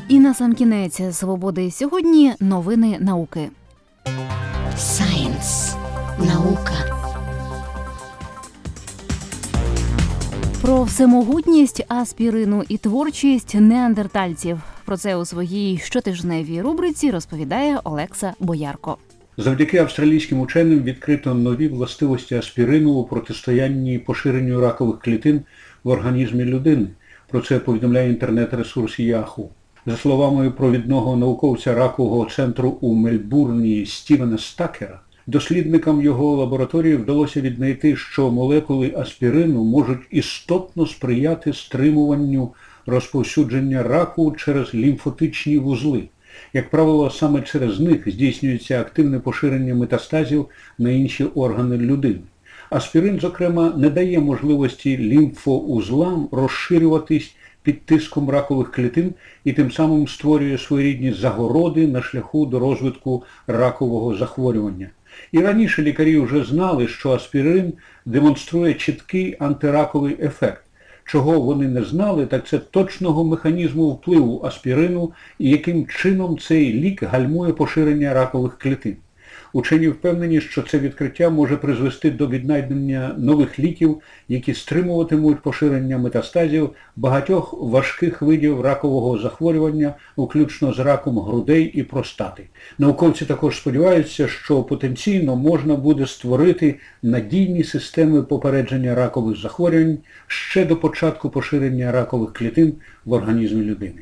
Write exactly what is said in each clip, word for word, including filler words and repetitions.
І насамкінець «Свободи сьогодні» новини науки. Science. Наука. Про всемогутність аспірину і творчість неандертальців. Про це у своїй щотижневій рубриці розповідає Олекса Боярко. Завдяки австралійським ученим відкрито нові властивості аспірину у протистоянні поширенню ракових клітин в організмі людини. Про це повідомляє інтернет-ресурс Yahoo. За словами провідного науковця ракового центру у Мельбурні Стівена Стакера, дослідникам його лабораторії вдалося віднайти, що молекули аспірину можуть істотно сприяти стримуванню розповсюдження раку через лімфотичні вузли. Як правило, саме через них здійснюється активне поширення метастазів на інші органи людини. Аспірин, зокрема, не дає можливості лімфоузлам розширюватись під тиском ракових клітин і тим самим створює своєрідні загороди на шляху до розвитку ракового захворювання. І раніше лікарі вже знали, що аспірин демонструє чіткий антираковий ефект. Чого вони не знали, так це точного механізму впливу аспірину і яким чином цей лік гальмує поширення ракових клітин. Учені впевнені, що це відкриття може призвести до віднайдення нових ліків, які стримуватимуть поширення метастазів багатьох важких видів ракового захворювання, включно з раком грудей і простати. Науковці також сподіваються, що потенційно можна буде створити надійні системи попередження ракових захворювань ще до початку поширення ракових клітин в організмі людини.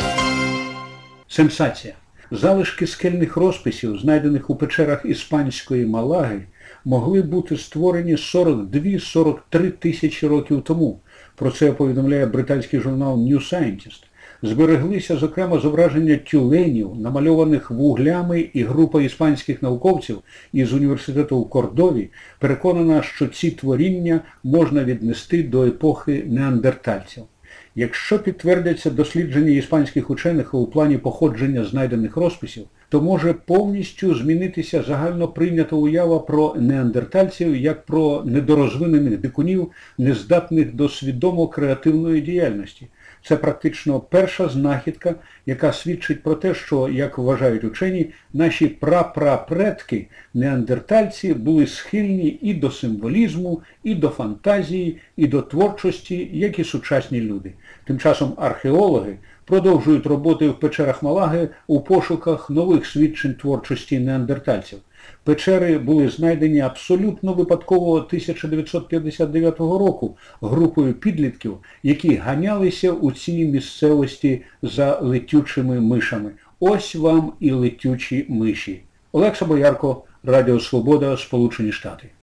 Сенсація. Залишки скельних розписів, знайдених у печерах іспанської Малаги, могли бути створені сорок дві - сорок три тисячі років тому. Про це повідомляє британський журнал New Scientist. Збереглися, зокрема, зображення тюленів, намальованих вуглями, і група іспанських науковців із університету в Кордові переконана, що ці творіння можна віднести до епохи неандертальців. Якщо підтвердяться дослідження іспанських учених у плані походження знайдених розписів, то може повністю змінитися загально прийнята уява про неандертальців як про недорозвинених дикунів, нездатних до свідомо креативної діяльності. Це практично перша знахідка, яка свідчить про те, що, як вважають учені, наші прапрапредки, неандертальці, були схильні і до символізму, і до фантазії, і до творчості, як і сучасні люди. Тим часом археологи продовжують роботи в печерах Малаги у пошуках нових свідчень творчості неандертальців. Печери були знайдені абсолютно випадково тисяча дев'ятсот п'ятдесят дев'ятого року групою підлітків, які ганялися у цій місцевості за летючими мишами. Ось вам і летючі миші. Олекса Боярко, Радіо Свобода, Сполучені Штати.